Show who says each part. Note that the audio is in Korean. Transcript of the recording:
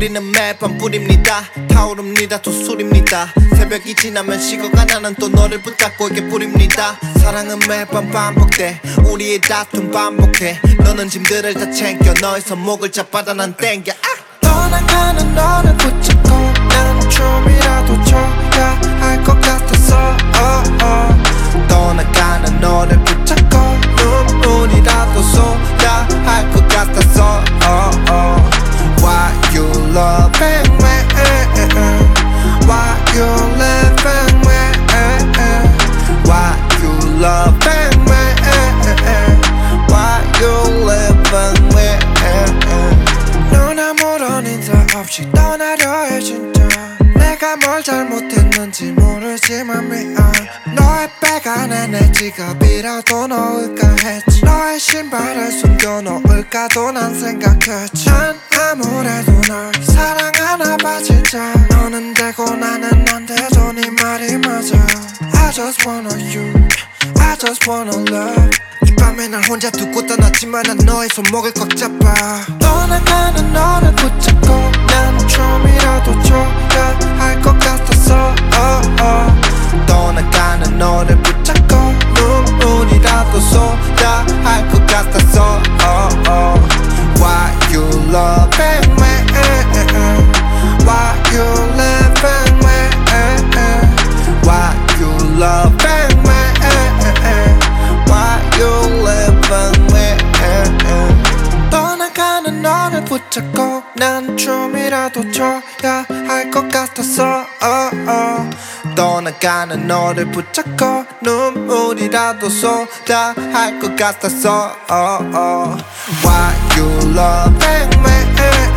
Speaker 1: 우리는 매일 밤 뿌립니다. 타오릅니다 또 술입니다. 새벽이 지나면 식어가 나는 또 너를 붙잡고 이게 뿌립니다. 사랑은 매일 밤 반복돼. 우리의 다툼 반복해. 너는 짐들을 다 챙겨 너의 손목을 잡아다 난 땡겨.
Speaker 2: 떠나가는 너를 붙잡고 난 춤이라도 춰야 할 것 같았어.
Speaker 1: 떠나가는 너를 붙잡고 눈물이라도 쏟아야 할 것 같았어. Why you loving me? Why you living me? Why you loving me? Why you living me?
Speaker 2: 눈 아무런 인사 없이 떠나려 해 진짜. 내가 뭘 잘못했는지 모르지만 미안. 너의 백 안에 내 지갑이라도 넣을까 했지. 너의 신발을 숨겨놓을까도 난 생각했지. 난 아무래도 널 사랑하나 봐 진짜. 너는 되고 나는 안 돼도 네 말이 맞아. I just wanna you, I just wanna love. 이 밤에 날 혼자 두고 떠났지만 난 너의 손목을 꽉 잡아. 떠나가는 너를 붙잡고 난 춤이라도 춰야 할 것 같았어.
Speaker 1: 떠나가는 너를 붙잡고 눈물이라도 쏟아야 할 것 같았어. Why you loving me?
Speaker 2: Why you living me?
Speaker 1: Why you loving me? Why you living me?
Speaker 2: 떠나가는 너를 붙잡고 난 춤이라도 춰야 할 것 같았어.
Speaker 1: 떠나가는 너를 붙잡고 눈물이라도 쏟아 할 것 같았어. Why you loving me?